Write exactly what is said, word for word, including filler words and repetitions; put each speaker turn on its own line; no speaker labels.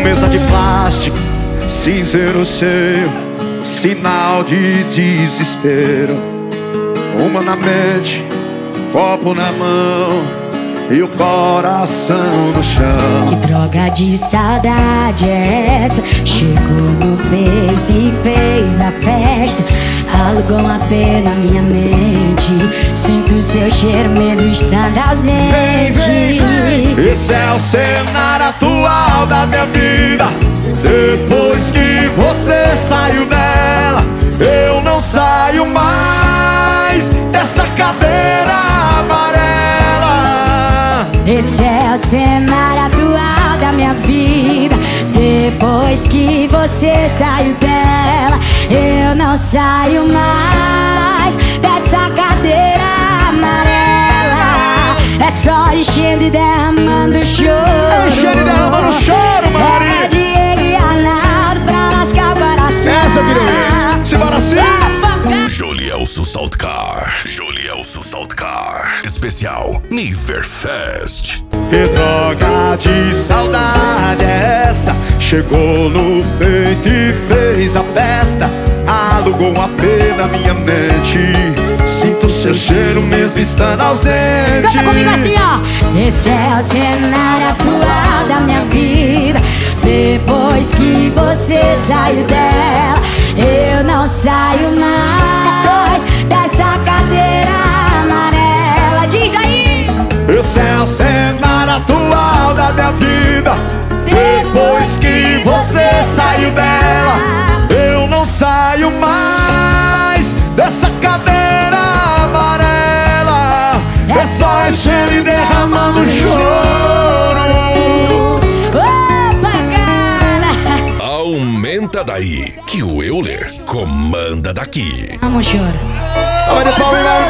mesa de plástico, cinzeiro cheio, sinal de desespero. Uma na mente, copo na mão e o coração no chão.
Que droga de saudade é essa? Chegou no peito e fez a festa. Alugou um A P na minha mente. Sinto seu cheiro mesmo estando ausente.
Vem, vem, vem. Esse é o cenário atual da minha vida. Depois que você saiu dela, eu não saio mais dessa cadeira amarela.
Esse é o cenário atual da minha vida. Depois que você saiu dela, eu não saio mais dessa cadeira amarela. É só enchendo e derramando choro.
É enchendo e derramando choro, Mari.
É Diego e Arnaldo pra lascar o coração.
Essa, Guilherme. Simbora assim.
Jolielso Saltcar, Jolielso Saltcar, especial Niverfest.
Que droga de saudade é essa? Chegou no peito e fez a festa. Alugou um A P na minha mente. Sinto seu cheiro mesmo estando ausente.
Canta comigo assim, ó. Esse é o cenário atual da minha vida. Depois que você saiu dela, eu não saio mais dessa cadeira amarela. Diz aí!
Esse é o cenário atual da minha vida. Depois que você saiu dela, eu não saio mais dessa cadeira amarela. É só enchendo e derramando choro.
Opa, cara!
Aumenta daí, que o Euler comanda daqui.
Vamos, choro.
Salve de palmas,